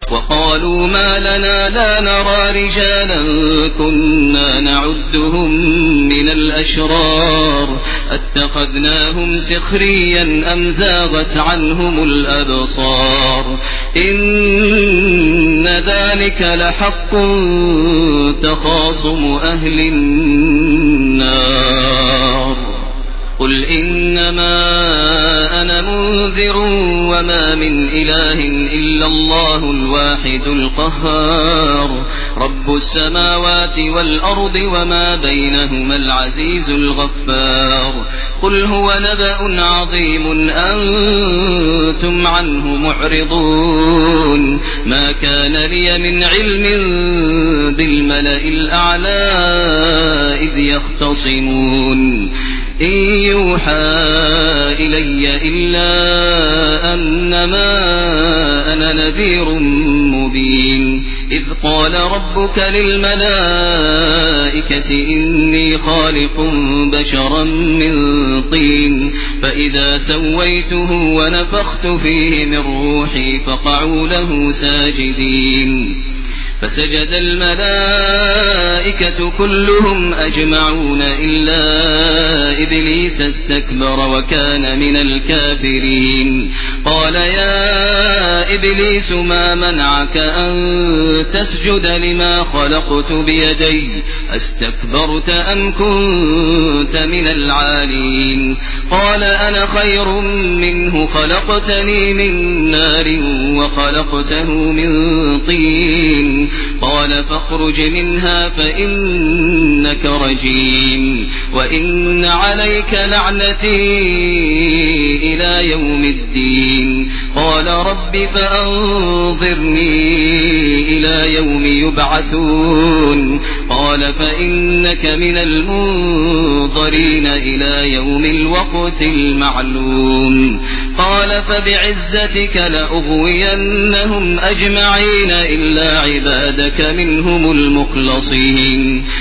وقالوا ما لنا لا نرى رجالا كنا نعدهم من الأشرار اتخذناهم سخريا أم زاغت عنهم الأبصار إن ذلك لحق تخاصم أهل النار قل إنما أنا منذر وما من إله إلا الله الواحد القهار رب السماوات والأرض وما بينهما العزيز الغفار قل هو نبأ عظيم أنتم عنه معرضون ما كان لي من علم بالملأ الأعلى إذ يختصمون إن يوحى إلي إلا أنما أنا نذير مبين إذ قال ربك للملائكة إني خالق بشرا من طين فإذا سويته ونفخت فيه من روحي فقعوا له ساجدين فسجد الملائكة كلهم أجمعون إلا إبليس استكبر وكان من الكافرين قال يا إبليس ما منعك أن تسجد لما خلقت بيدي أستكبرت أم كنت من العالين قال أنا خير منه خلقتني من نار وخلقته من طين قال فاخرج منها فإنك رجيم وإن عليك لعنتي إلى يوم الدين قال رب فأنظرني إلى يوم يبعثون قال فإنك من المنظرين إلى يوم الوقت المعلوم قال فبعزتك لأغوينهم أجمعين إلا عبادك منهم المخلصين